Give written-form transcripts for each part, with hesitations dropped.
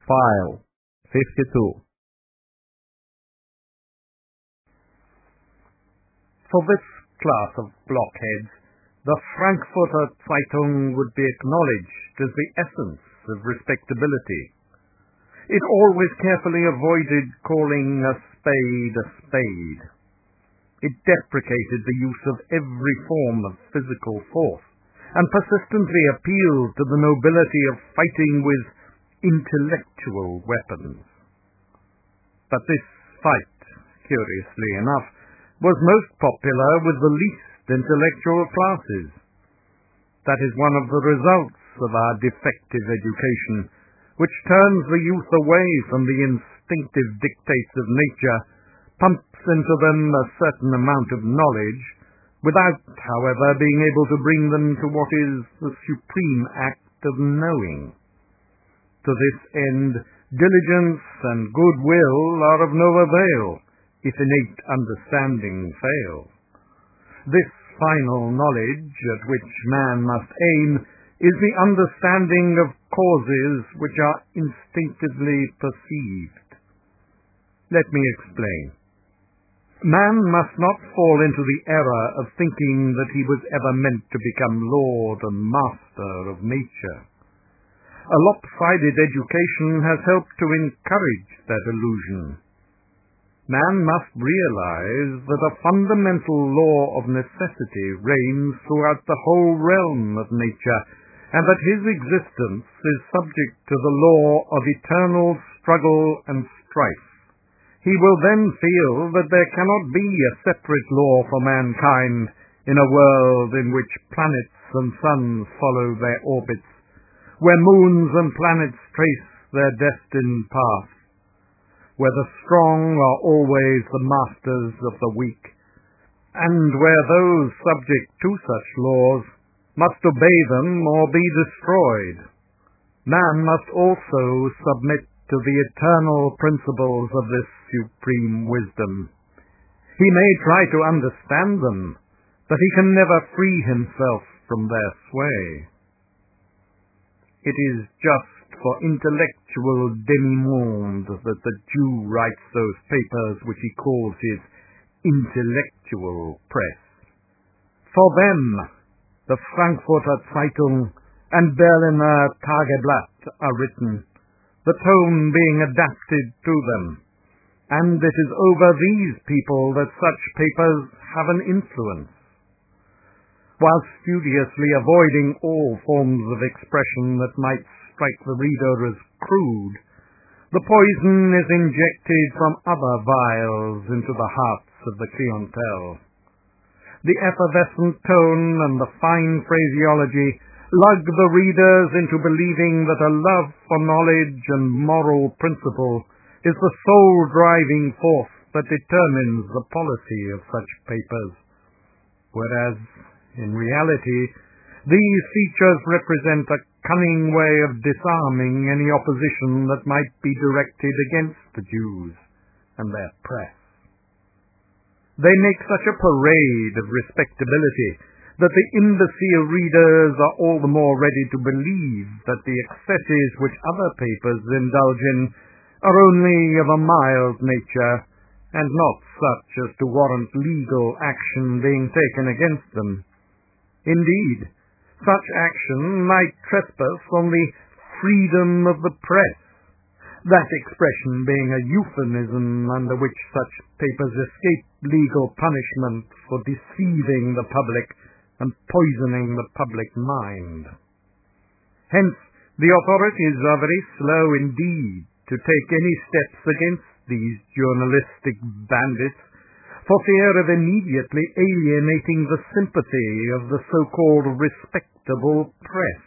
File 52. For this class of blockheads, the Frankfurter Zeitung would be acknowledged as the essence of respectability. It always carefully avoided calling a spade a spade. It deprecated the use of every form of physical force, and persistently appealed to the nobility of fighting with intellectual weapons. But this fight, curiously enough, was most popular with the least intellectual classes. That is one of the results of our defective education, which turns the youth away from the instinctive dictates of nature, pumps into them a certain amount of knowledge, without, however, being able to bring them to what is the supreme act of knowing. To this end, diligence and goodwill are of no avail, if innate understanding fails. This final knowledge at which man must aim is the understanding of causes which are instinctively perceived. Let me explain. Man must not fall into the error of thinking that he was ever meant to become lord and master of nature. A lopsided education has helped to encourage that illusion. Man must realize that a fundamental law of necessity reigns throughout the whole realm of nature, and that his existence is subject to the law of eternal struggle and strife. He will then feel that there cannot be a separate law for mankind in a world in which planets and suns follow their orbits, where moons and planets trace their destined path, where the strong are always the masters of the weak, and where those subject to such laws must obey them or be destroyed. Man must also submit to the eternal principles of this supreme wisdom. He may try to understand them, but he can never free himself from their sway. It is just for intellectual demi-monde that the Jew writes those papers which he calls his intellectual press. For them, the Frankfurter Zeitung and Berliner Tageblatt are written, the tone being adapted to them, and it is over these people that such papers have an influence. While studiously avoiding all forms of expression that might strike the reader as crude, the poison is injected from other vials into the hearts of the clientele. The effervescent tone and the fine phraseology lug the readers into believing that a love for knowledge and moral principle is the sole driving force that determines the policy of such papers, whereas in reality, these features represent a cunning way of disarming any opposition that might be directed against the Jews and their press. They make such a parade of respectability that the imbecile readers are all the more ready to believe that the excesses which other papers indulge in are only of a mild nature, and not such as to warrant legal action being taken against them. Indeed, such action might trespass on the freedom of the press, that expression being a euphemism under which such papers escape legal punishment for deceiving the public and poisoning the public mind. Hence, the authorities are very slow indeed to take any steps against these journalistic bandits, for fear of immediately alienating the sympathy of the so-called respectable press.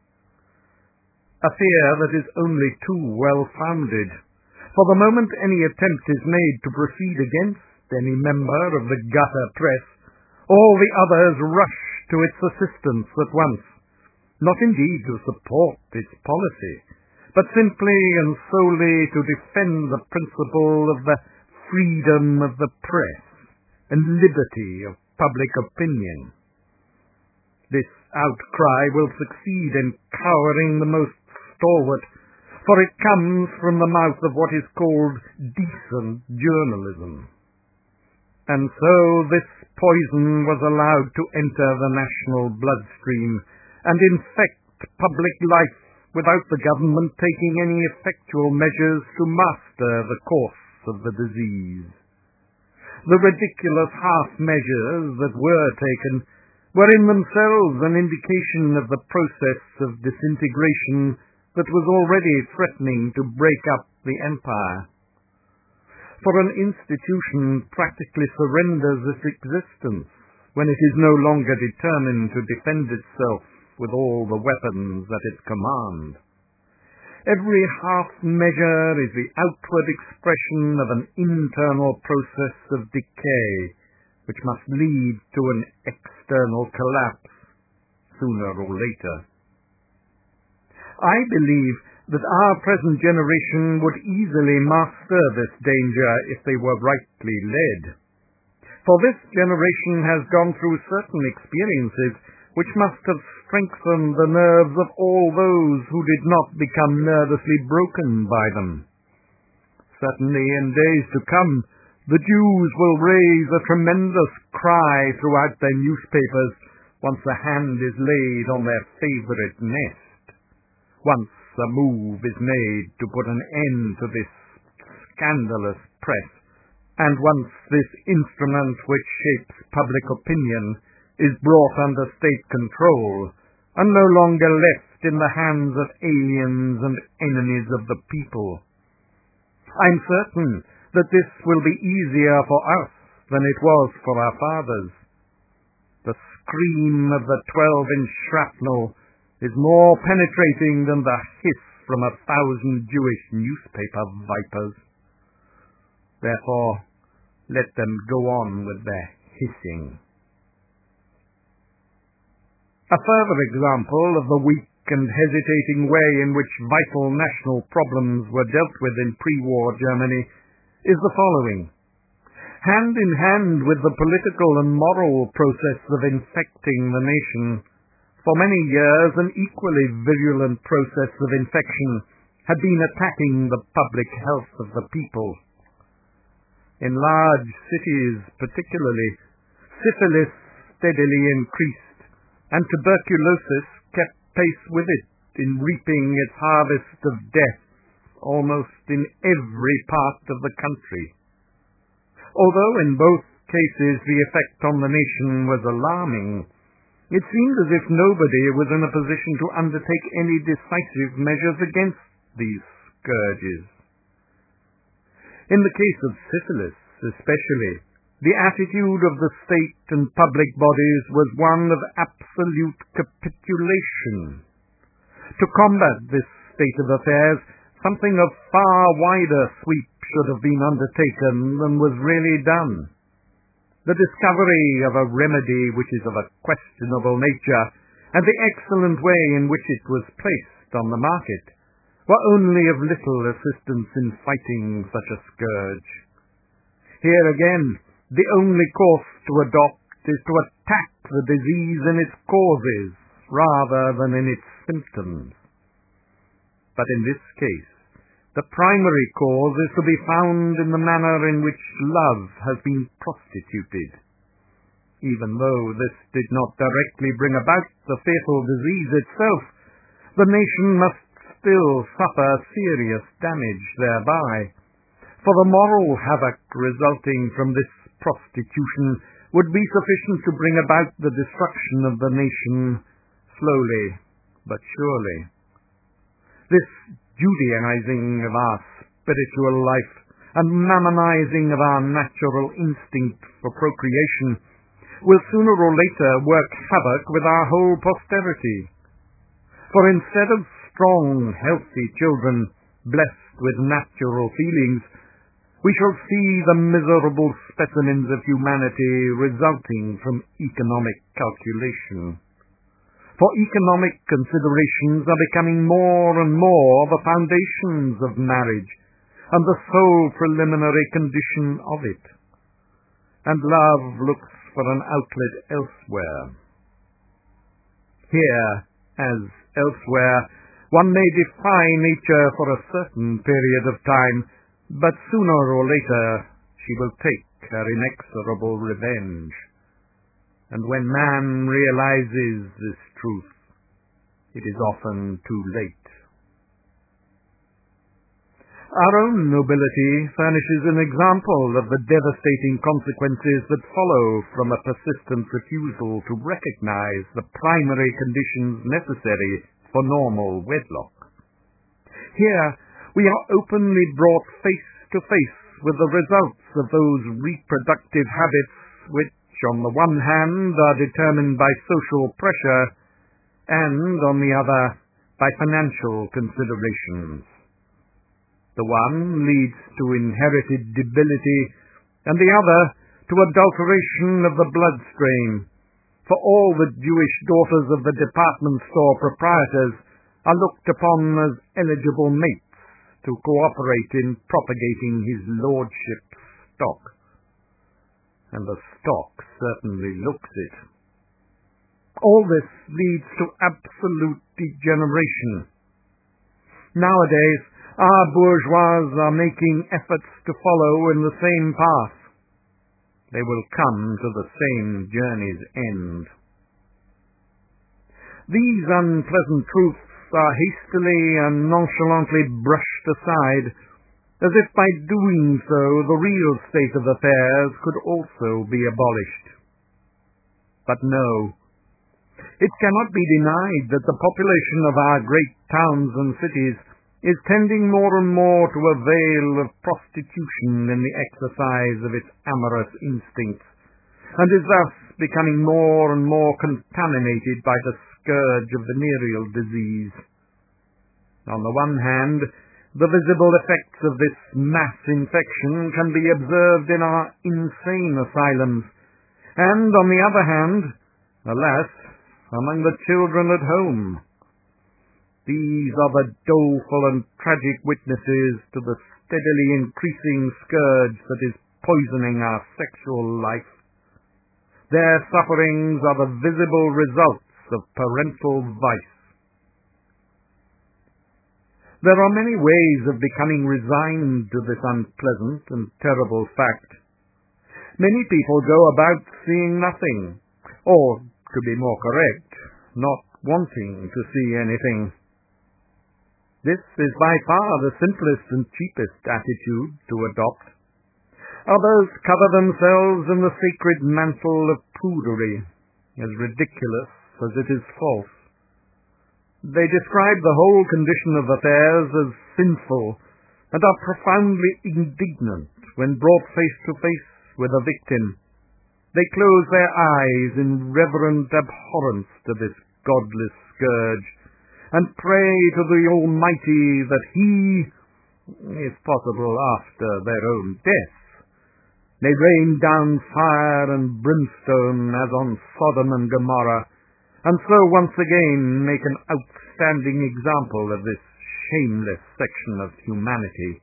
A fear that is only too well-founded, for the moment any attempt is made to proceed against any member of the gutter press, all the others rush to its assistance at once, not indeed to support its policy, but simply and solely to defend the principle of the freedom of the press and liberty of public opinion. This outcry will succeed in cowering the most stalwart, for it comes from the mouth of what is called decent journalism. And so this poison was allowed to enter the national bloodstream and infect public life without the government taking any effectual measures to master the course of the disease. The ridiculous half measures that were taken were in themselves an indication of the process of disintegration that was already threatening to break up the empire. For an institution practically surrenders its existence when it is no longer determined to defend itself with all the weapons at its command. Every half measure is the outward expression of an internal process of decay, which must lead to an external collapse, sooner or later. I believe that our present generation would easily master this danger if they were rightly led. For this generation has gone through certain experiences which must have strengthened the nerves of all those who did not become nervously broken by them. Certainly in days to come, the Jews will raise a tremendous cry throughout their newspapers once a hand is laid on their favorite nest, once a move is made to put an end to this scandalous press, and once this instrument which shapes public opinion is brought under state control, and no longer left in the hands of aliens and enemies of the people. I'm certain that this will be easier for us than it was for our fathers. The scream of the 12-inch shrapnel is more penetrating than the hiss from 1,000 Jewish newspaper vipers. Therefore, let them go on with their hissing. A further example of the weak and hesitating way in which vital national problems were dealt with in pre-war Germany is the following. Hand in hand with the political and moral process of infecting the nation, for many years an equally virulent process of infection had been attacking the public health of the people. In large cities particularly, syphilis steadily increased, and tuberculosis kept pace with it in reaping its harvest of death almost in every part of the country. Although in both cases the effect on the nation was alarming, it seemed as if nobody was in a position to undertake any decisive measures against these scourges. In the case of syphilis especially, the attitude of the state and public bodies was one of absolute capitulation. To combat this state of affairs, something of far wider sweep should have been undertaken than was really done. The discovery of a remedy which is of a questionable nature, and the excellent way in which it was placed on the market, were only of little assistance in fighting such a scourge. Here again, the only course to adopt is to attack the disease in its causes rather than in its symptoms. But in this case, the primary cause is to be found in the manner in which love has been prostituted. Even though this did not directly bring about the fatal disease itself, the nation must still suffer serious damage thereby, for the moral havoc resulting from this prostitution would be sufficient to bring about the destruction of the nation slowly but surely. This Judaizing of our spiritual life and mammonizing of our natural instinct for procreation will sooner or later work havoc with our whole posterity. For instead of strong, healthy children blessed with natural feelings, we shall see the miserable specimens of humanity resulting from economic calculation. For economic considerations are becoming more and more the foundations of marriage, and the sole preliminary condition of it. And love looks for an outlet elsewhere. Here, as elsewhere, One may defy nature for a certain period of time, but sooner or later she will take her inexorable revenge. And when man realizes this truth, it is often too late. Our own nobility furnishes an example of the devastating consequences that follow from a persistent refusal to recognize the primary conditions necessary for normal wedlock. Here we are openly brought face to face with the results of those reproductive habits which, on the one hand, are determined by social pressure, and, on the other, by financial considerations. The one leads to inherited debility, and the other to adulteration of the bloodstream, for all the Jewish daughters of the department store proprietors are looked upon as eligible mates to cooperate in propagating his lordship's stock. And the stock certainly looks it. All this leads to absolute degeneration. Nowadays, our bourgeois are making efforts to follow in the same path. They will come to the same journey's end. These unpleasant truths are hastily and nonchalantly brushed aside, as if by doing so the real state of affairs could also be abolished. But no, it cannot be denied that the population of our great towns and cities is tending more and more to a veil of prostitution in the exercise of its amorous instincts, and is thus becoming more and more contaminated by the scourge of venereal disease. On the one hand, the visible effects of this mass infection can be observed in our insane asylums, and on the other hand, alas, among the children at home. These are the doleful and tragic witnesses to the steadily increasing scourge that is poisoning our sexual life. Their sufferings are the visible results of parental vice. There are many ways of becoming resigned to this unpleasant and terrible fact. Many people go about seeing nothing, or, to be more correct, not wanting to see anything. This is by far the simplest and cheapest attitude to adopt. Others cover themselves in the sacred mantle of prudery, as ridiculous as it is false. They describe the whole condition of affairs as sinful, and are profoundly indignant when brought face to face with a victim. They close their eyes in reverent abhorrence to this godless scourge, and pray to the Almighty that He, if possible after their own death, may rain down fire and brimstone as on Sodom and Gomorrah, and so once again make an outstanding example of this shameless section of humanity.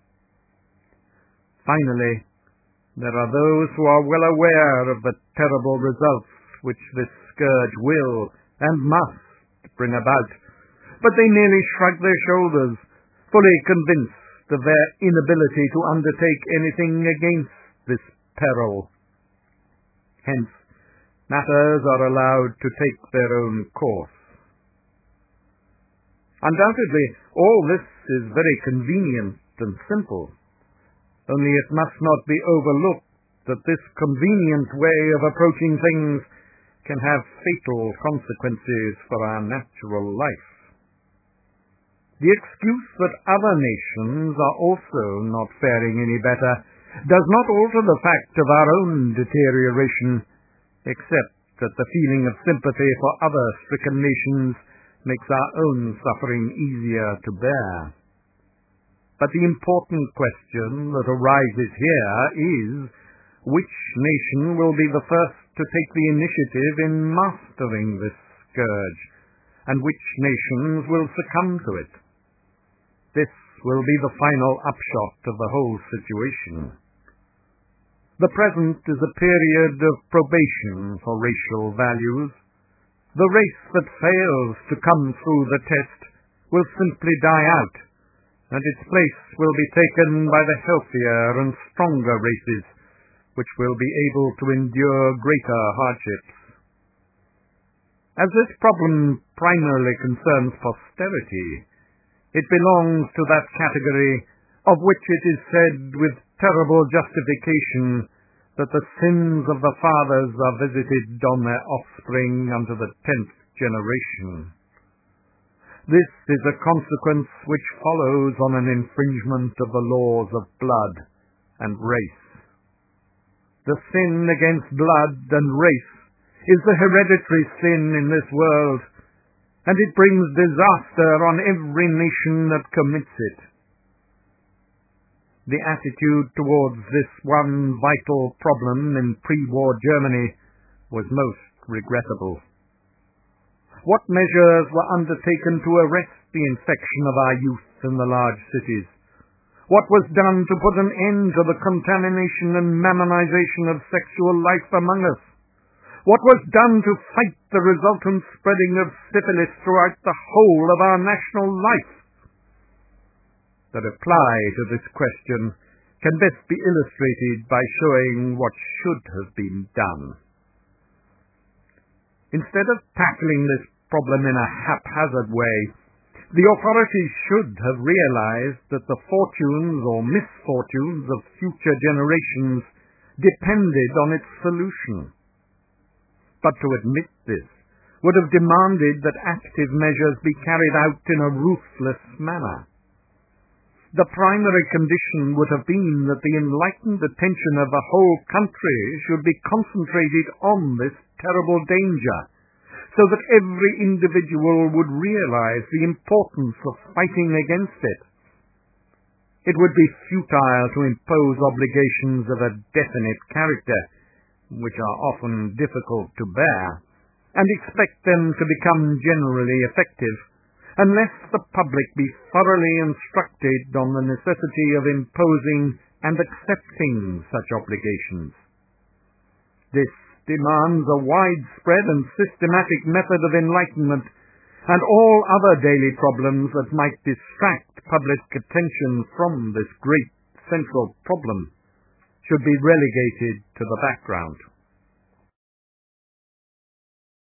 Finally, there are those who are well aware of the terrible results which this scourge will and must bring about, but they merely shrug their shoulders, fully convinced of their inability to undertake anything against this peril. Hence, matters are allowed to take their own course. Undoubtedly, all this is very convenient and simple, only it must not be overlooked that this convenient way of approaching things can have fatal consequences for our natural life. The excuse that other nations are also not faring any better does not alter the fact of our own deterioration, except that the feeling of sympathy for other stricken nations makes our own suffering easier to bear. But the important question that arises here is, which nation will be the first to take the initiative in mastering this scourge, and which nations will succumb to it? This will be the final upshot of the whole situation. The present is a period of probation for racial values. The race that fails to come through the test will simply die out, and its place will be taken by the healthier and stronger races, which will be able to endure greater hardships. As this problem primarily concerns posterity, it belongs to that category of which it is said with terrible justification that the sins of the fathers are visited on their offspring unto the 10th generation. This is a consequence which follows on an infringement of the laws of blood and race. The sin against blood and race is the hereditary sin in this world, and it brings disaster on every nation that commits it. The attitude towards this one vital problem in pre-war Germany was most regrettable. What measures were undertaken to arrest the infection of our youth in the large cities? What was done to put an end to the contamination and mammonization of sexual life among us? What was done to fight the resultant spreading of syphilis throughout the whole of our national life? The reply to this question can best be illustrated by showing what should have been done. Instead of tackling this problem in a haphazard way, the authorities should have realized that the fortunes or misfortunes of future generations depended on its solution. But to admit this would have demanded that active measures be carried out in a ruthless manner. The primary condition would have been that the enlightened attention of the whole country should be concentrated on this terrible danger, so that every individual would realize the importance of fighting against it. It would be futile to impose obligations of a definite character, which are often difficult to bear, and expect them to become generally effective, unless the public be thoroughly instructed on the necessity of imposing and accepting such obligations. This demands a widespread and systematic method of enlightenment, and all other daily problems that might distract public attention from this great central problem should be relegated to the background.